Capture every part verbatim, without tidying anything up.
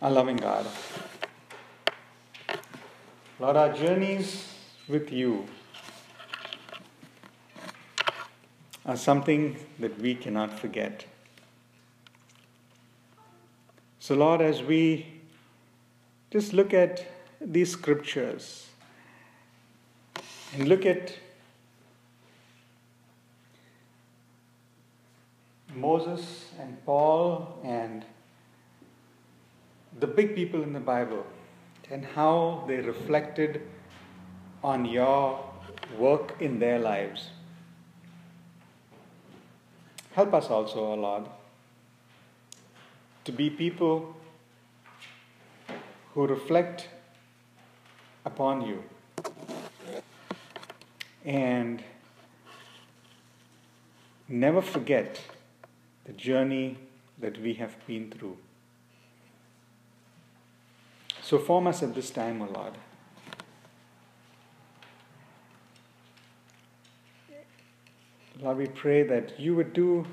Our loving God, Lord, our journeys with you are something that we cannot forget. So, Lord, as we just look at these scriptures and look at Moses and Paul and the big people in the Bible and how they reflected on your work in their lives, help us also, O Lord, to be people who reflect upon you and never forget the journey that we have been through. So form us at this time, O Lord. Lord, we pray that you would do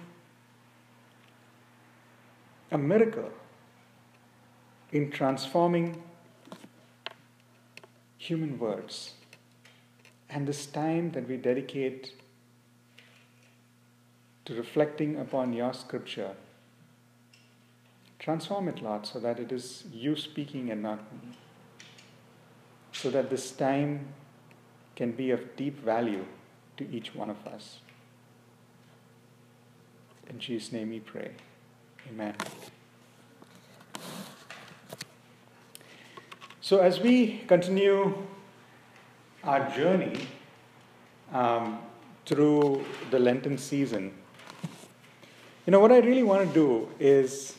a miracle in transforming human words. And this time that we dedicate to reflecting upon your scripture, transform it, Lord, so that it is you speaking and not me. So that this time can be of deep value to each one of us. In Jesus' name we pray. Amen. So as we continue our journey um, through the Lenten season, you know, what I really want to do is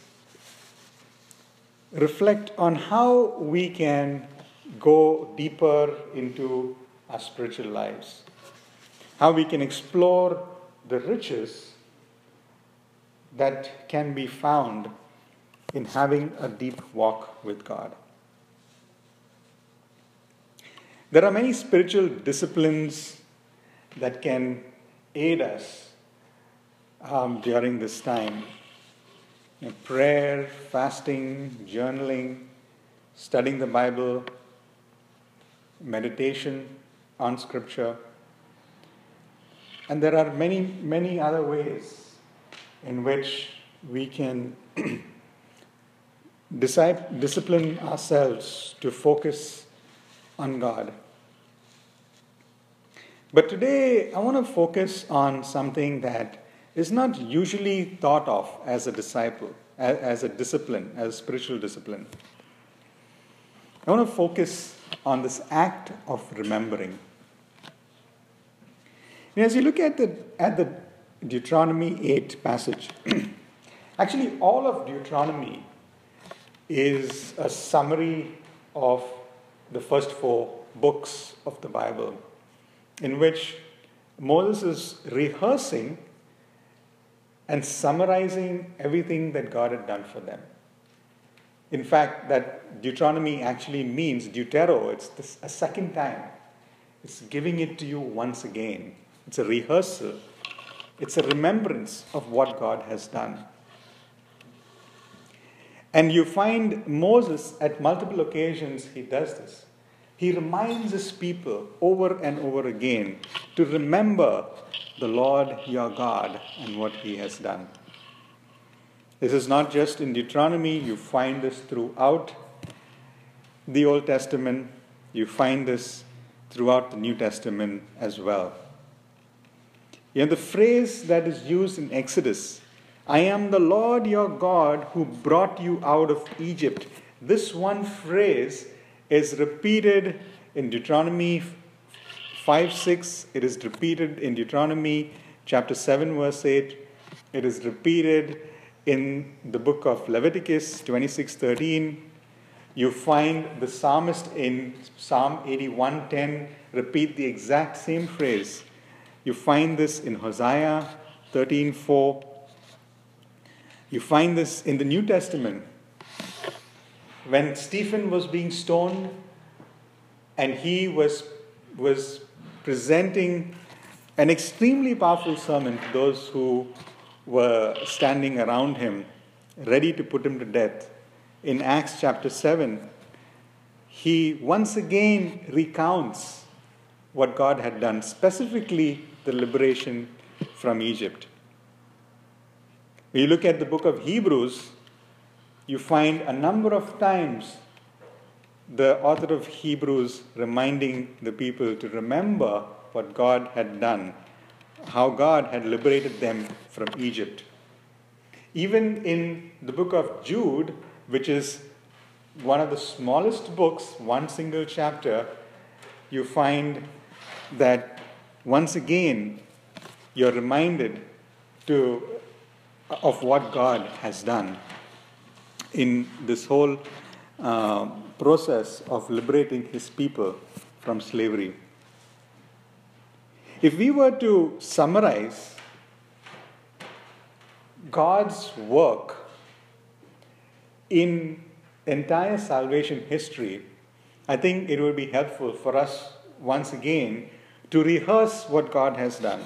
reflect on how we can go deeper into our spiritual lives, how we can explore the riches that can be found in having a deep walk with God. There are many spiritual disciplines that can aid us um, during this time. You know, prayer, fasting, journaling, studying the Bible, meditation on Scripture. And there are many, many other ways in which we can discipline ourselves to focus on God. But today I want to focus on something that is not usually thought of as a disciple, as a discipline, as a spiritual discipline. I want to focus on this act of remembering. And as you look at the at the Deuteronomy eight passage, actually all of Deuteronomy is a summary of the first four books of the Bible, in which Moses is rehearsing and summarizing everything that God had done for them. In fact, that Deuteronomy actually means deutero. It's this, a second time. It's giving it to you once again. It's a rehearsal. It's a remembrance of what God has done. And you find Moses at multiple occasions, he does this. He reminds his people over and over again to remember the Lord your God and what he has done. This is not just in Deuteronomy. You find this throughout the Old Testament. You find this throughout the New Testament as well. You know, the phrase that is used in Exodus, I am the Lord your God who brought you out of Egypt. This one phrase is repeated in Deuteronomy five six. It is repeated in Deuteronomy chapter seven verse eight. It is repeated in the book of Leviticus twenty-six thirteen. You find the psalmist in Psalm eighty-one ten repeat the exact same phrase. You find this in Hosea thirteen four. You find this in the New Testament. When Stephen was being stoned and he was, was presenting an extremely powerful sermon to those who were standing around him, ready to put him to death, in Acts chapter seven, he once again recounts what God had done, specifically the liberation from Egypt. When you look at the book of Hebrews, you find a number of times the author of Hebrews reminding the people to remember what God had done, how God had liberated them from Egypt. Even in the book of Jude, which is one of the smallest books, one single chapter, you find that once again you're reminded to of what God has done in this whole uh, process of liberating his people from slavery. If we were to summarize God's work in entire salvation history, I think it would be helpful for us once again to rehearse what God has done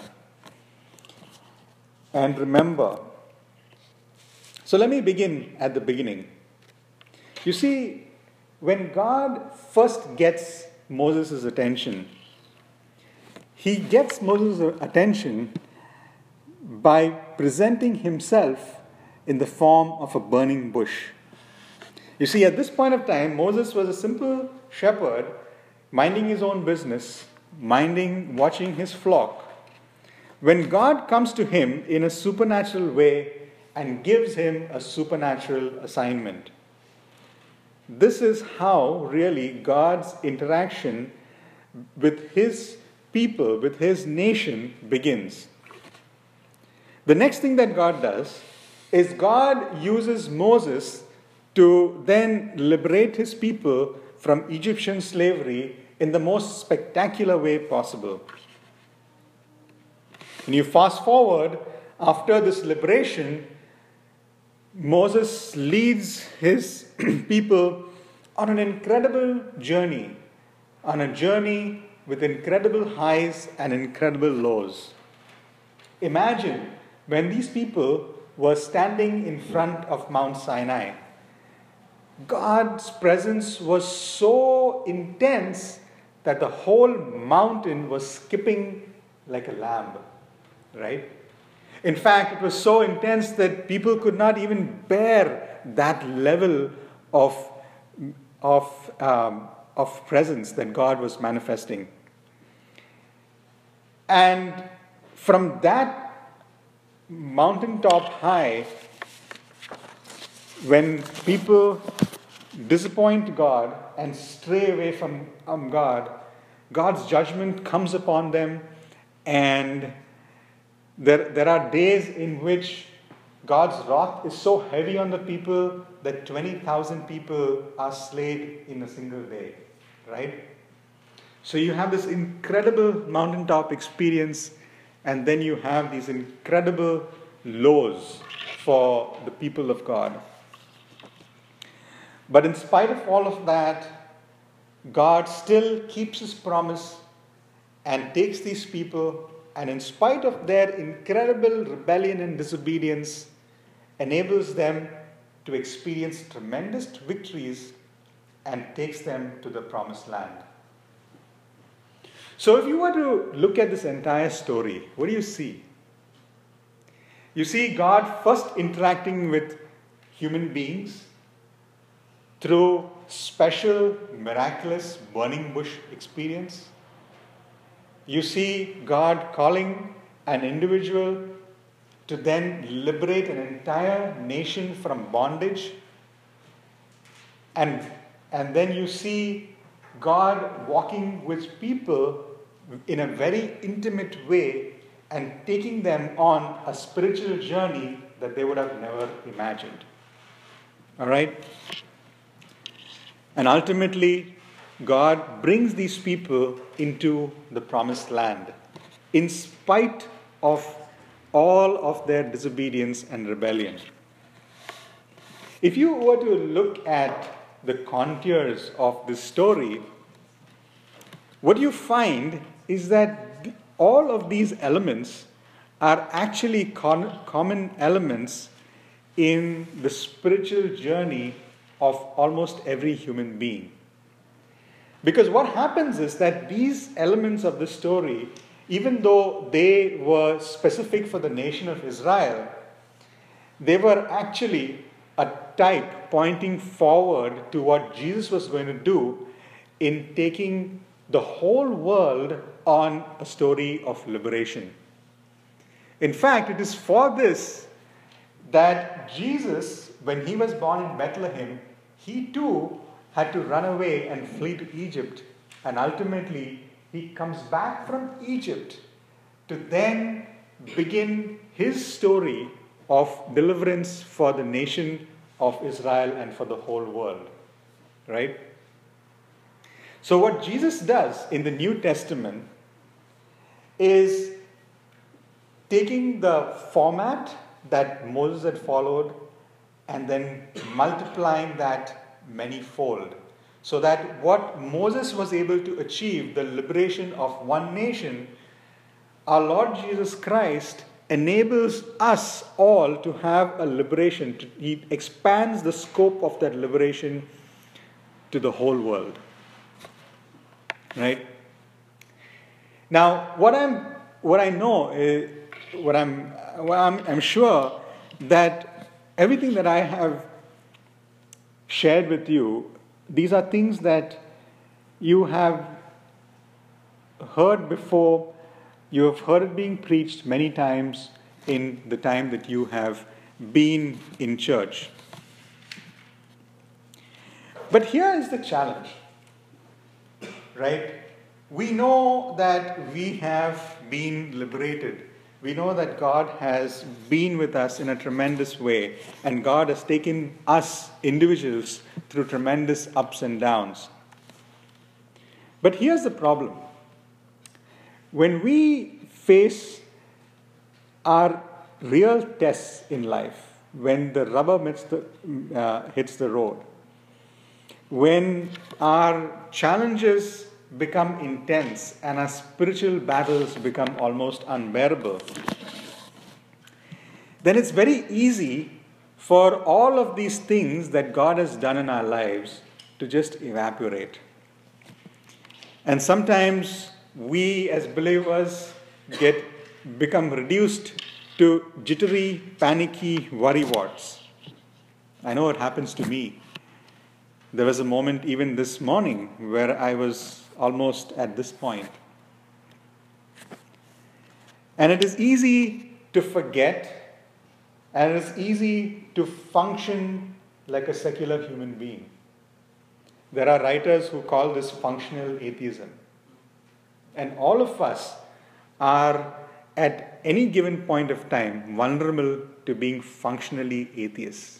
and remember. So let me begin at the beginning. You see, when God first gets Moses' attention, he gets Moses' attention by presenting himself in the form of a burning bush. You see, at this point of time, Moses was a simple shepherd, minding his own business, minding, watching his flock. When God comes to him in a supernatural way and gives him a supernatural assignment. This is how really God's interaction with his people, with his nation begins. The next thing that God does is God uses Moses to then liberate his people from Egyptian slavery in the most spectacular way possible. When you fast forward, after this liberation, Moses leads his people on an incredible journey, on a journey with incredible highs and incredible lows. Imagine when these people were standing in front of Mount Sinai. God's presence was so intense that the whole mountain was skipping like a lamb, right? In fact, it was so intense that people could not even bear that level of, of, um, of presence that God was manifesting. And from that mountaintop high, when people disappoint God and stray away from um, God, God's judgment comes upon them, and there, there are days in which God's wrath is so heavy on the people that twenty thousand people are slain in a single day, right? So you have this incredible mountaintop experience, and then you have these incredible lows for the people of God. But in spite of all of that, God still keeps his promise and takes these people, and in spite of their incredible rebellion and disobedience, enables them to experience tremendous victories and takes them to the promised land. So if you were to look at this entire story, what do you see? You see God first interacting with human beings through special, miraculous burning bush experience. You see God calling an individual to then liberate an entire nation from bondage. And, and then you see God walking with people in a very intimate way and taking them on a spiritual journey that they would have never imagined. All right? And ultimately, God brings these people into the promised land in spite of all of their disobedience and rebellion. If you were to look at the contours of this story, what you find is that all of these elements are actually con- common elements in the spiritual journey of almost every human being. Because what happens is that these elements of the story, even though they were specific for the nation of Israel, they were actually a type pointing forward to what Jesus was going to do in taking the whole world on a story of liberation. In fact, it is for this that Jesus, when he was born in Bethlehem, he too had to run away and flee to Egypt. And ultimately, he comes back from Egypt to then begin his story of deliverance for the nation of Israel and for the whole world. Right? So what Jesus does in the New Testament is taking the format that Moses had followed and then multiplying that manyfold, so that what Moses was able to achieve, the liberation of one nation, our Lord Jesus Christ enables us all to have a liberation. He expands the scope of that liberation to the whole world. Right? Now, what I'm, what I know is, what I'm, what I'm, I'm sure that everything that I have shared with you, these are things that you have heard before. You have heard it being preached many times in the time that you have been in church. But here is the challenge, right? We know that we have been liberated. We know that God has been with us in a tremendous way, and God has taken us individuals through tremendous ups and downs. But here's the problem. When we face our real tests in life, when the rubber meets the, uh, hits the road, when our challenges become intense and our spiritual battles become almost unbearable, then it's very easy for all of these things that God has done in our lives to just evaporate. And sometimes we as believers get become reduced to jittery, panicky worrywarts. I know it happens to me. There was a moment even this morning where I was almost at this point. And it is easy to forget, and it is easy to function like a secular human being. There are writers who call this functional atheism. And all of us are at any given point of time vulnerable to being functionally atheists.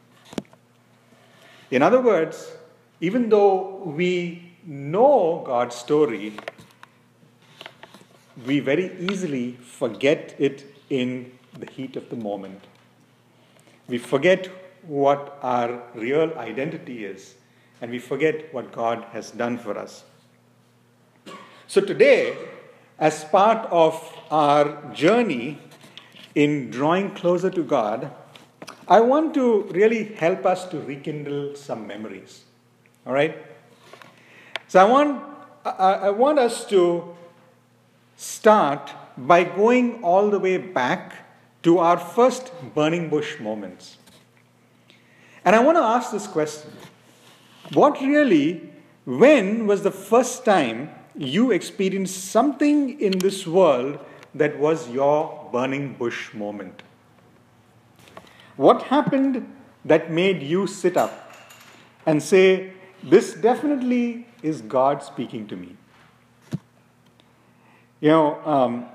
In other words, even though we know God's story, we very easily forget it in the heat of the moment. We forget what our real identity is, and we forget what God has done for us. So today, as part of our journey in drawing closer to God, I want to really help us to rekindle some memories. All right? So I want, I, I want us to start by going all the way back to our first burning bush moments. And I want to ask this question. What really, when was the first time you experienced something in this world that was your burning bush moment? What happened that made you sit up and say, this definitely is God speaking to me? You know, um,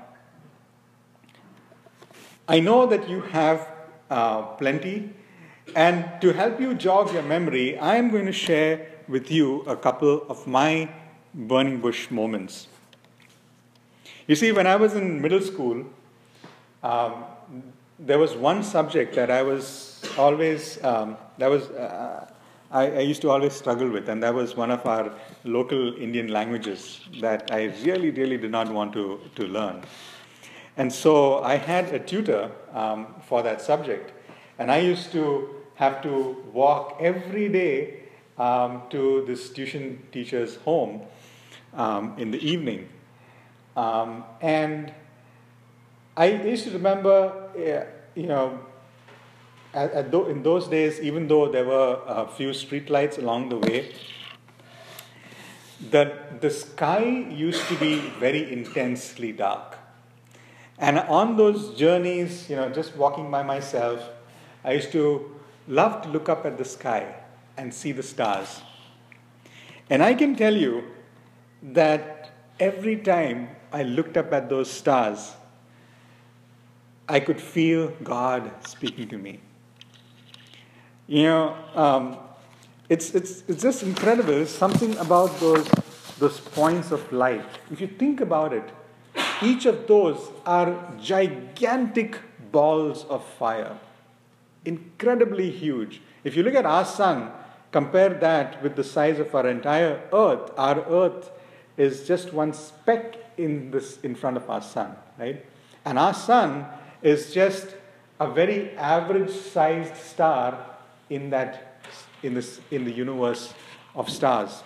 I know that you have uh, plenty, and to help you jog your memory, I am going to share with you a couple of my burning bush moments. You see, when I was in middle school, um, there was one subject that I was always, um, that was, uh, I, I used to always struggle with, and that was one of our local Indian languages that I really, really did not want to, to learn. And so I had a tutor um, for that subject, and I used to have to walk every day um, to this tuition teacher's home um, in the evening. Um, and I used to remember, uh, you know, at, at th- in those days, even though there were a few street lights along the way, the, the sky used to be very intensely dark. And on those journeys, you know, just walking by myself, I used to love to look up at the sky and see the stars. And I can tell you that every time I looked up at those stars, I could feel God speaking to me. You know, um, it's, it's, it's just incredible. There's something about those, those points of light. If you think about it, each of those are gigantic balls of fire, incredibly huge. If you look at our sun, compare that with the size of our entire earth. Our earth is just one speck in this in front of our sun, right? And our sun is just a very average-sized star in that in this in the universe of stars.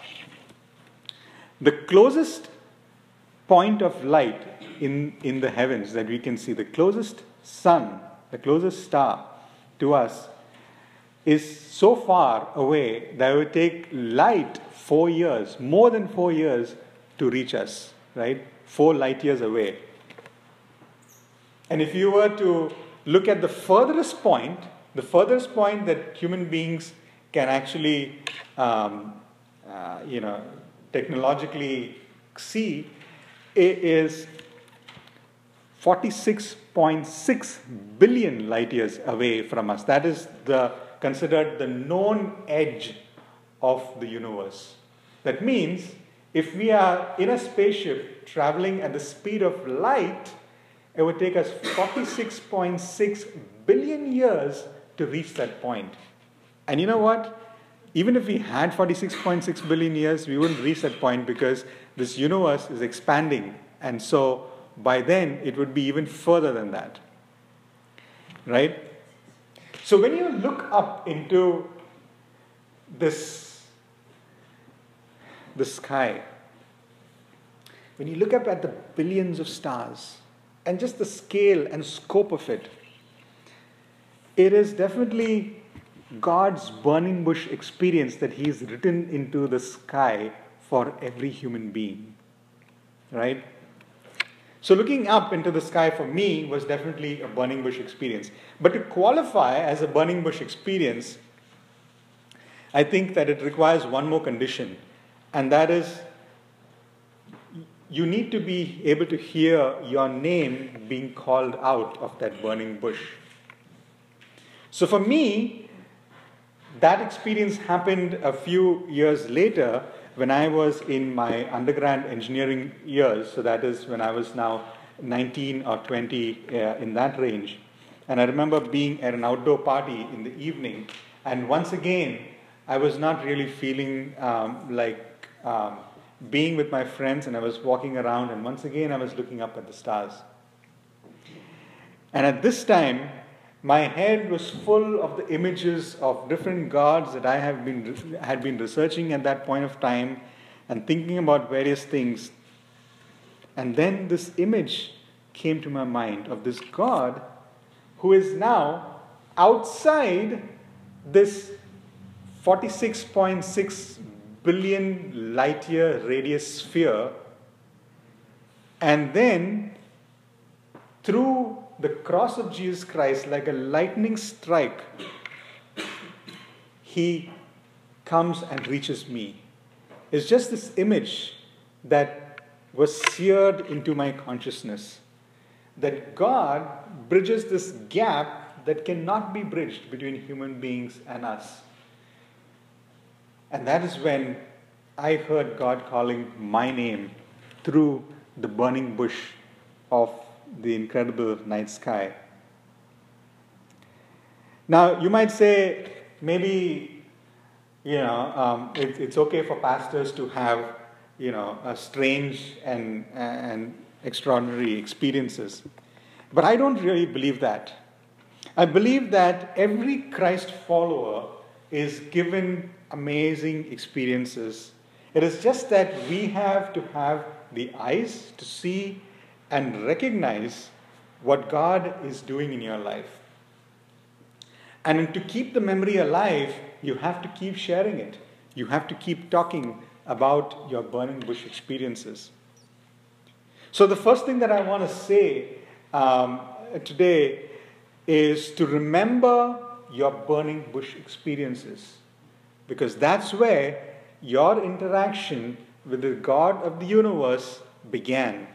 The closest point of light in, in the heavens that we can see, the closest sun, the closest star to us, is so far away that it would take light four years, more than four years, to reach us, right? Four light years away. And if you were to look at the furthest point, the furthest point that human beings can actually, um, uh, you know, technologically see, it is forty-six point six billion light years away from us. That is the considered the known edge of the universe. That means if we are in a spaceship traveling at the speed of light, it would take us forty-six point six billion years to reach that point. And you know what? Even if we had forty-six point six billion years, we wouldn't reach that point because this universe is expanding. And so by then, it would be even further than that. Right? So when you look up into this, the sky, when you look up at the billions of stars, and just the scale and scope of it, it is definitely God's burning bush experience that He's written into the sky for every human being. Right? So looking up into the sky for me was definitely a burning bush experience. But to qualify as a burning bush experience, I think that it requires one more condition, and that is you need to be able to hear your name being called out of that burning bush. So for me, that experience happened a few years later when I was in my undergrad engineering years. So that is when I was now nineteen or twenty, uh, in that range. And I remember being at an outdoor party in the evening, and once again, I was not really feeling um, like um, being with my friends, and I was walking around, and once again I was looking up at the stars. And at this time, my head was full of the images of different gods that I have been had been researching at that point of time and thinking about various things. And then this image came to my mind of this God who is now outside this forty-six point six billion light year radius sphere, and then through the cross of Jesus Christ, like a lightning strike, He comes and reaches me. It's just this image that was seared into my consciousness, that God bridges this gap that cannot be bridged between human beings and us. And that is when I heard God calling my name through the burning bush of the incredible night sky. Now, you might say, maybe, you know, um, it, it's okay for pastors to have, you know, a strange and, and extraordinary experiences. But I don't really believe that. I believe that every Christ follower is given amazing experiences. It is just that we have to have the eyes to see and recognize what God is doing in your life. And to keep the memory alive, you have to keep sharing it. You have to keep talking about your burning bush experiences. So the first thing that I want to say um, today is to remember your burning bush experiences, because that's where your interaction with the God of the universe began.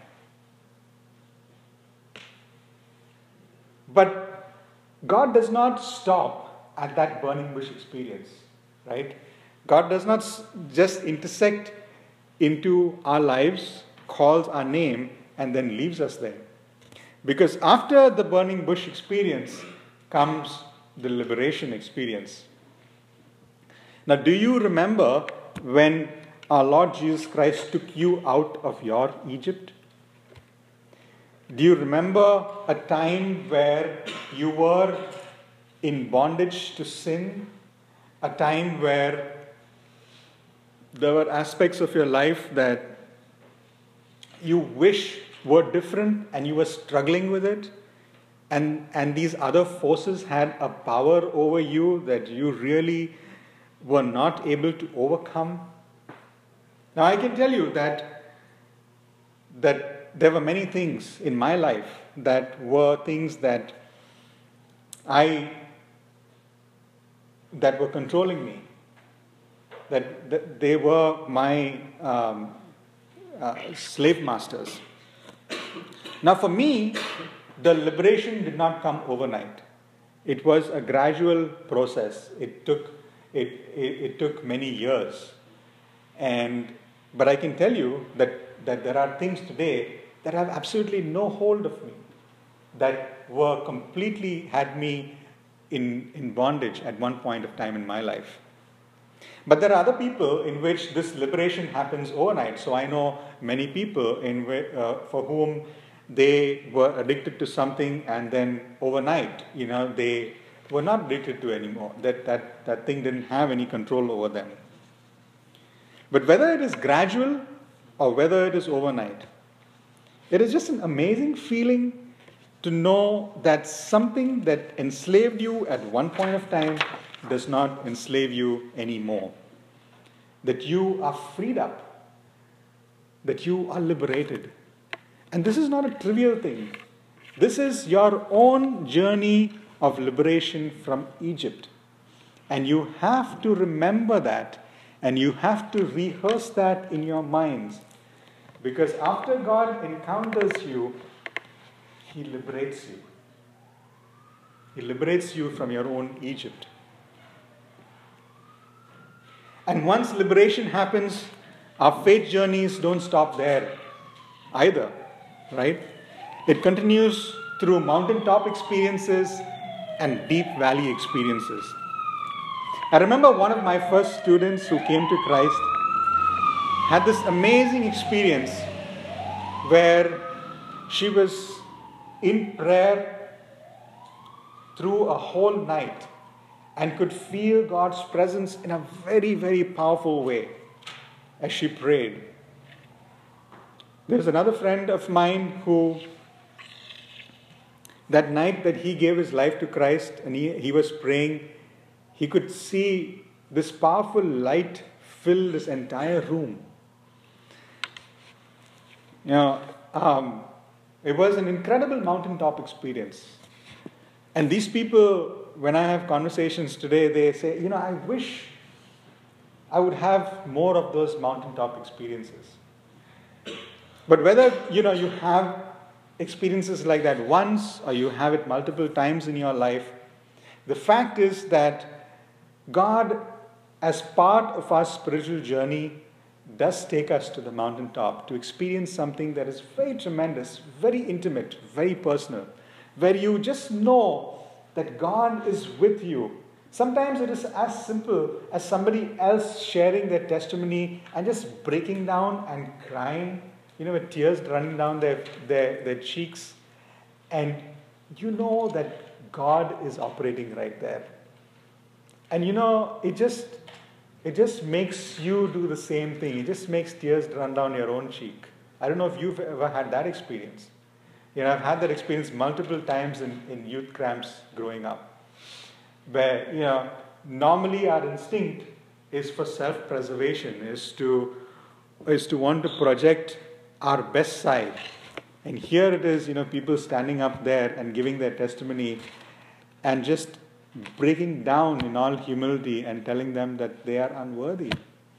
But God does not stop at that burning bush experience, right? God does not just intersect into our lives, calls our name, and then leaves us there. Because after the burning bush experience comes the liberation experience. Now, do you remember when our Lord Jesus Christ took you out of your Egypt? Do you remember a time where you were in bondage to sin? A time where there were aspects of your life that you wish were different and you were struggling with it? And, and these other forces had a power over you that you really were not able to overcome? Now, I can tell you that, that there were many things in my life that were things that I that were controlling me. That, that they were my um, uh, slave masters. Now, for me, the liberation did not come overnight. It was a gradual process. It took it, it, it took many years. And but I can tell you that, that there are things today that have absolutely no hold of me, that were completely had me in, in bondage at one point of time in my life. But there are other people in which this liberation happens overnight. So I know many people in uh, for whom they were addicted to something, and then overnight, you know, they were not addicted to anymore. That, that, that thing didn't have any control over them. But whether it is gradual or whether it is overnight, it is just an amazing feeling to know that something that enslaved you at one point of time does not enslave you anymore. That you are freed up. That you are liberated. And this is not a trivial thing. This is your own journey of liberation from Egypt. And you have to remember that. And you have to rehearse that in your minds. Because after God encounters you, He liberates you. He liberates you from your own Egypt. And once liberation happens, our faith journeys don't stop there either, right? It continues through mountaintop experiences and deep valley experiences. I remember one of my first students who came to Christ had this amazing experience where she was in prayer through a whole night and could feel God's presence in a very, very powerful way as she prayed. There's another friend of mine who, that night that he gave his life to Christ and he, he was praying, he could see this powerful light fill this entire room. You know, um, it was an incredible mountaintop experience. And these people, when I have conversations today, they say, you know, I wish I would have more of those mountaintop experiences. But whether, you know, you have experiences like that once or you have it multiple times in your life, the fact is that God, as part of our spiritual journey, does take us to the mountaintop to experience something that is very tremendous, very intimate, very personal, where you just know that God is with you. Sometimes it is as simple as somebody else sharing their testimony and just breaking down and crying, you know, with tears running down their, their, their cheeks. And you know that God is operating right there. And you know, it just it just makes you do the same thing. It just makes tears run down your own cheek. I don't know if you've ever had that experience. You know, I've had that experience multiple times in, in youth camps growing up. Where, you know, normally our instinct is for self-preservation, is to is to want to project our best side. And here it is, you know, people standing up there and giving their testimony and just breaking down in all humility and telling them that they are unworthy.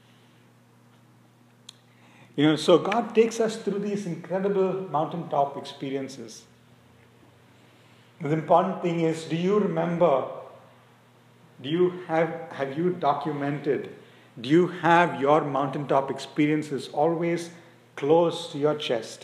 You know, so God takes us through these incredible mountaintop experiences. The important thing is, do you remember, do you have, have you documented, do you have your mountaintop experiences always close to your chest?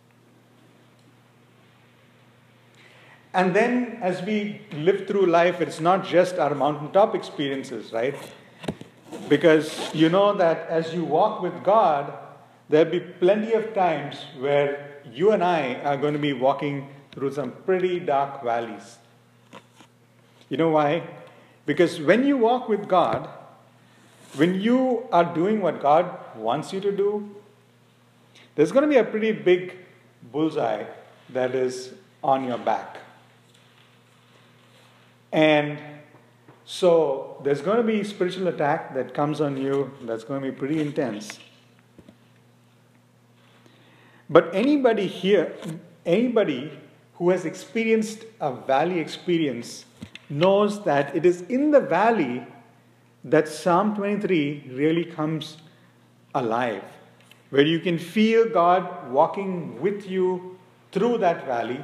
And then as we live through life, it's not just our mountaintop experiences, right? Because you know that as you walk with God, there'll be plenty of times where you and I are going to be walking through some pretty dark valleys. You know why? Because when you walk with God, when you are doing what God wants you to do, there's going to be a pretty big bullseye that is on your back. And so there's going to be spiritual attack that comes on you that's going to be pretty intense. But anybody here, anybody who has experienced a valley experience knows that it is in the valley that Psalm twenty-three really comes alive, where you can feel God walking with you through that valley.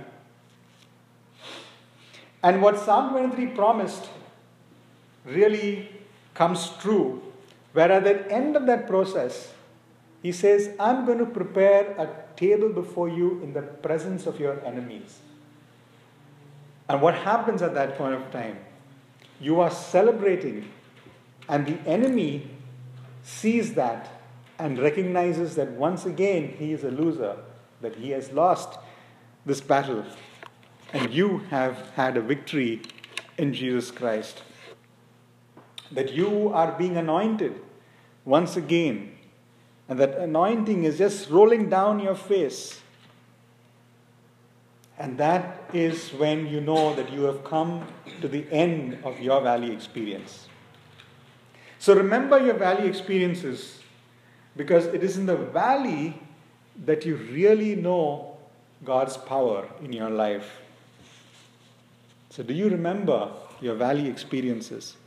And what Psalm twenty-three promised really comes true, where at the end of that process, he says, I'm going to prepare a table before you in the presence of your enemies. And what happens at that point of time? You are celebrating, and the enemy sees that and recognizes that once again he is a loser, that he has lost this battle. And you have had a victory in Jesus Christ. That you are being anointed once again. And that anointing is just rolling down your face. And that is when you know that you have come to the end of your valley experience. So remember your valley experiences, because it is in the valley that you really know God's power in your life. So do you remember your valley experiences?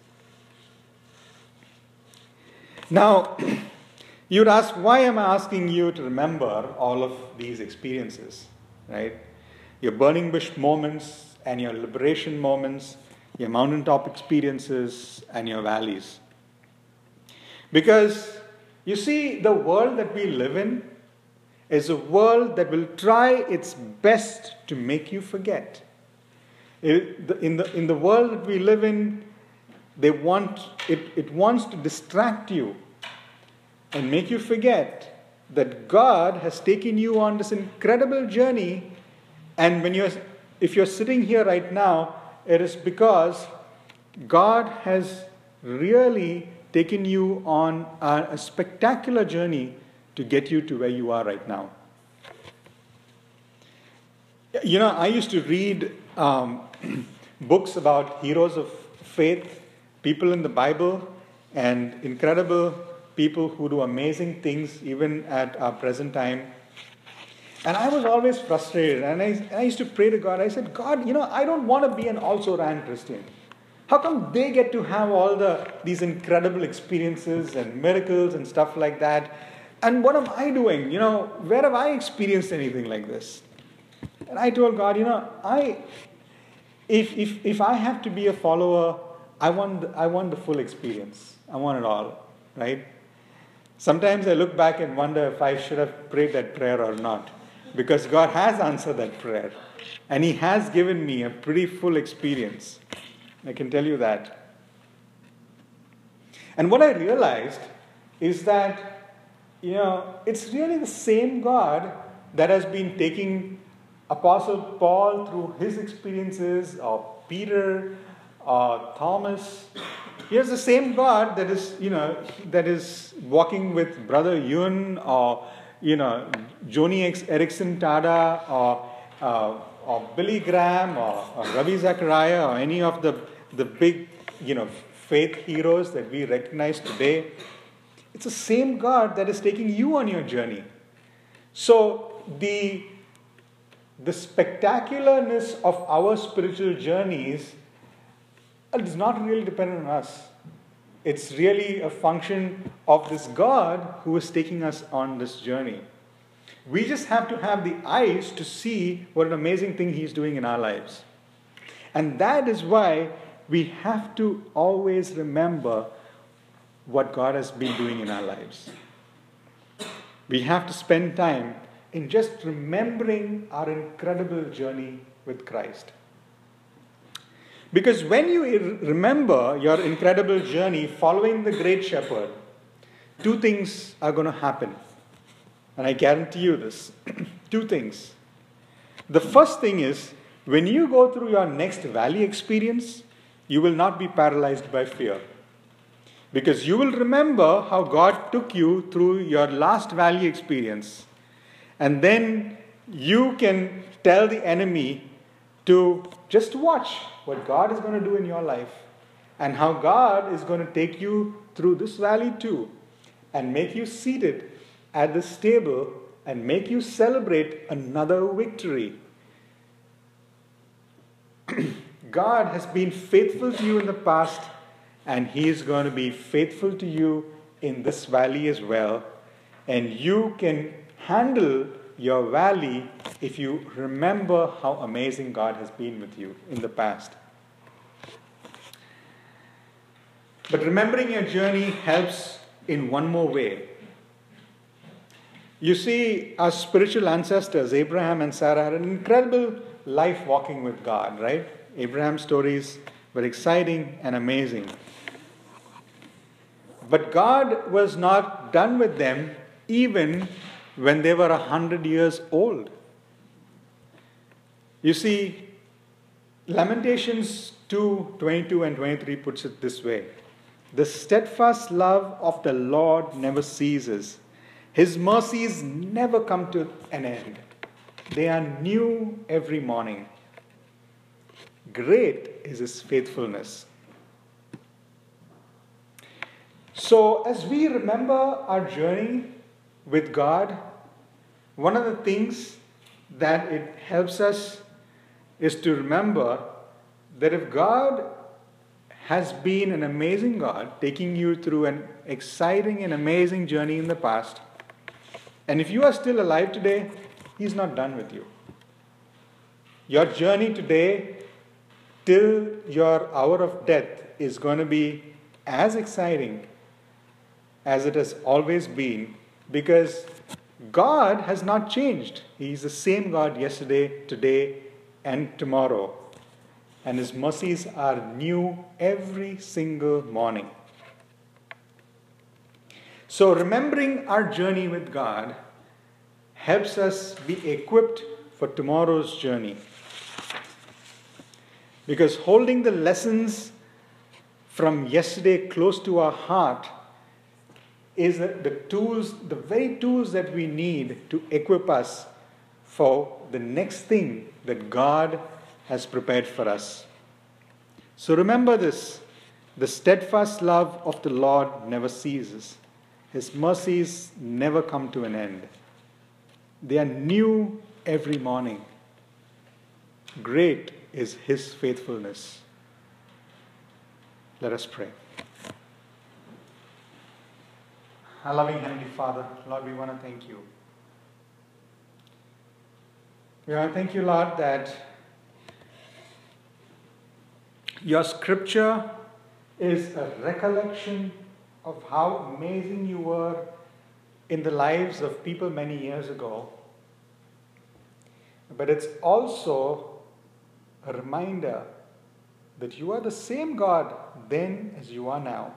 Now, you'd ask, why am I asking you to remember all of these experiences, right? Your burning bush moments and your liberation moments, your mountaintop experiences and your valleys. Because, you see, the world that we live in is a world that will try its best to make you forget. In the, in the world that we live in, they want it, it wants to distract you and make you forget that God has taken you on this incredible journey. And when you're, if you're sitting here right now, it is because God has really taken you on a, a spectacular journey to get you to where you are right now. You know, I used to read um, books about heroes of faith, people in the Bible, and incredible people who do amazing things even at our present time. And I was always frustrated. And I, I used to pray to God. I said, God, you know, I don't want to be an also-ran Christian. How come they get to have all the these incredible experiences and miracles and stuff like that? And what am I doing? You know, where have I experienced anything like this? And I told God, you know, I, if if if I have to be a follower, I want I want the full experience. I want it all, right? Sometimes I look back and wonder if I should have prayed that prayer or not, because God has answered that prayer, and He has given me a pretty full experience. I can tell you that. And what I realized is that, you know, it's really the same God that has been taking Apostle Paul through his experiences, or Peter, or Thomas. Here's the same God that is, you know, that is walking with Brother Yun, or, you know, Joni Erickson Tada, or, uh, or Billy Graham, or, or Ravi Zachariah, or any of the, the big, you know, faith heroes that we recognize today. It's the same God that is taking you on your journey. So the, the spectacularness of our spiritual journeys is not really dependent on us. It's really a function of this God who is taking us on this journey. We just have to have the eyes to see what an amazing thing He's doing in our lives. And that is why we have to always remember what God has been doing in our lives. We have to spend time in just remembering our incredible journey with Christ. Because when you remember your incredible journey following the Great Shepherd, two things are going to happen. And I guarantee you this. Two things. The first thing is, when you go through your next valley experience, you will not be paralyzed by fear. Because you will remember how God took you through your last valley experience. And then you can tell the enemy to just watch what God is going to do in your life, and how God is going to take you through this valley too, and make you seated at this table and make you celebrate another victory. God has been faithful to you in the past, and He is going to be faithful to you in this valley as well. And you can handle your valley if you remember how amazing God has been with you in the past. But remembering your journey helps in one more way. You see, our spiritual ancestors, Abraham and Sarah, had an incredible life walking with God, right? Abraham's stories were exciting and amazing. But God was not done with them even when they were a hundred years old. You see, Lamentations two, twenty-two and twenty-three puts it this way. The steadfast love of the Lord never ceases. His mercies never come to an end. They are new every morning. Great is His faithfulness. So, as we remember our journey with God, one of the things that it helps us is to remember that if God has been an amazing God, taking you through an exciting and amazing journey in the past, and if you are still alive today, He's not done with you. Your journey today till your hour of death is going to be as exciting as it has always been, because God has not changed. He is the same God yesterday, today, and tomorrow. And His mercies are new every single morning. So remembering our journey with God helps us be equipped for tomorrow's journey. Because holding the lessons from yesterday close to our heart is the tools, the very tools that we need to equip us for the next thing that God has prepared for us. So remember this: the steadfast love of the Lord never ceases. His mercies never come to an end. They are new every morning. Great is His faithfulness. Let us pray. Our loving Heavenly Father, Lord, we want to thank You. We want to thank You, Lord, that Your scripture is a recollection of how amazing You were in the lives of people many years ago. But it's also a reminder that You are the same God then as You are now.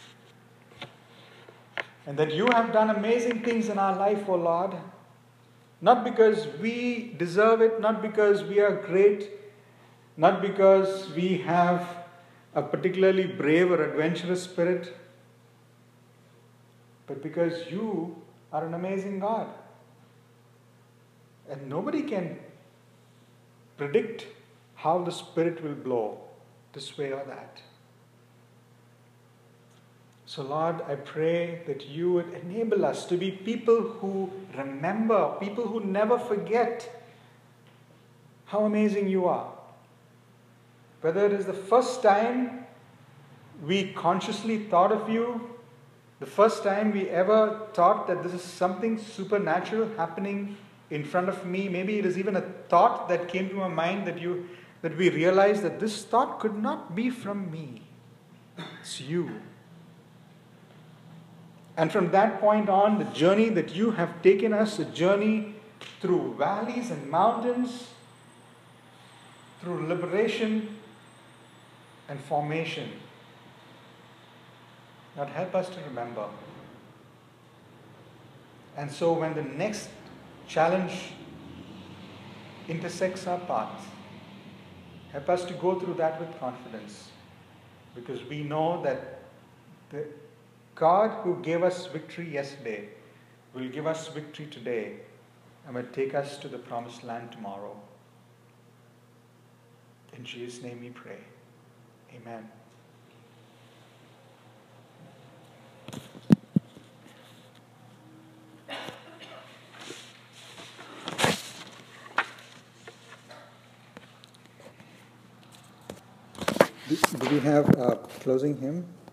And that You have done amazing things in our life, O Lord. Not because we deserve it, not because we are great, not because we have a particularly brave or adventurous spirit, but because you are an amazing God. And nobody can predict how the Spirit will blow this way or that. So Lord, I pray that you would enable us to be people who remember, people who never forget how amazing you are. Whether it is the first time we consciously thought of you, the first time we ever thought that this is something supernatural happening in front of me, maybe it is even a thought that came to my mind that you that we realized that this thought could not be from me. It's you. And from that point on, the journey that you have taken us, a journey through valleys and mountains, through liberation and formation. God, help us to remember. And so when the next challenge intersects our path, help us to go through that with confidence, because we know that the God who gave us victory yesterday will give us victory today and will take us to the promised land tomorrow. In Jesus' name we pray. Amen. Do we have a closing hymn?